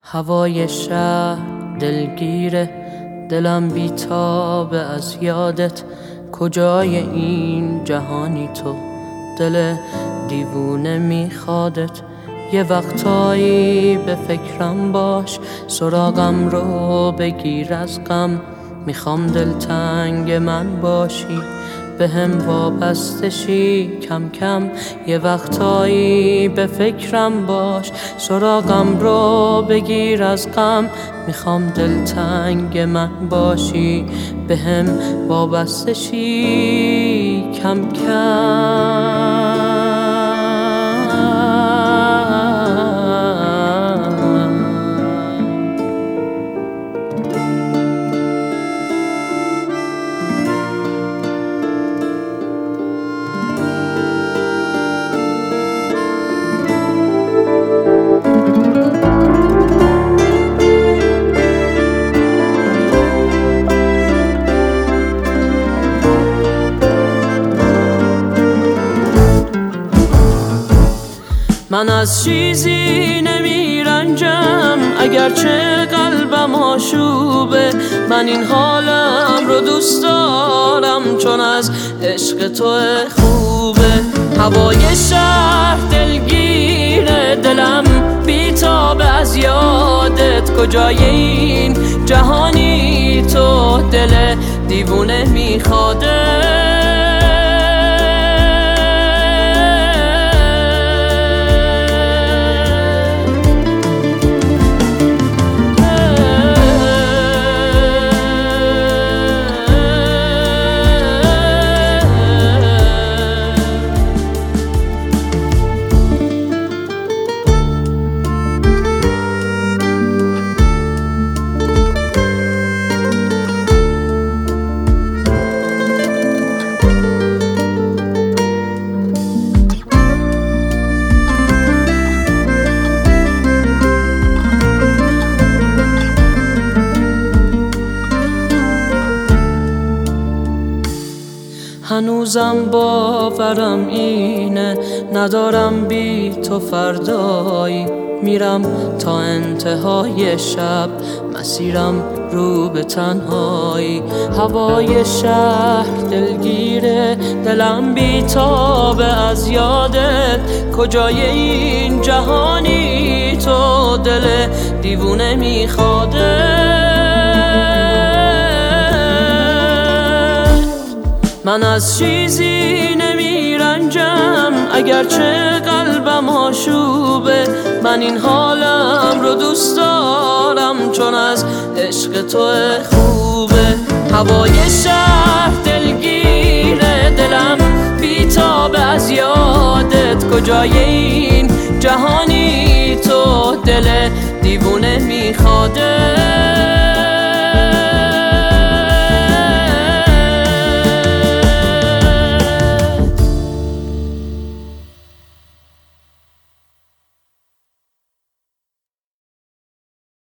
هوای شهر دلگیره، دلم بیتابه از یادت. کجای این جهانی تو، دل دیوونه میخوادت. یه وقتایی به فکرم باش، سراغم رو بگیر از غم. میخوام دلتنگ من باشی، به هم وابسته شی کم کم. یه وقتایی به فکرم باش، سراغم رو بگیر از غم. میخوام دلتنگ من باشی، به هم وابسته شی کم کم. من از چیزی نمیرنجم، اگرچه قلبم آشوبه. من این حالم رو دوست دارم، چون از عشق تو خوبه. هوای شهر دلگیره، دلم بیتابه از یادت. کجای این جهانی تو، دل دیوونه میخواده. هنوزم باورم اینه، ندارم بی تو فردایی. میرم تا انتهای شب، مسیرم رو به تنهایی. هوای شهر دلگیره، دلم بیتابه از یادت. کجای این جهانی تو، دل دیوونه میخواده. من از چیزی نمیرنجم، اگرچه قلبم آشوبه. من این حالم رو دوست دارم، چون از عشق تو خوبه. هوای شهر دلگیره، دلم بیتابه از یادت. کجای این جهانی تو، دل دیوونه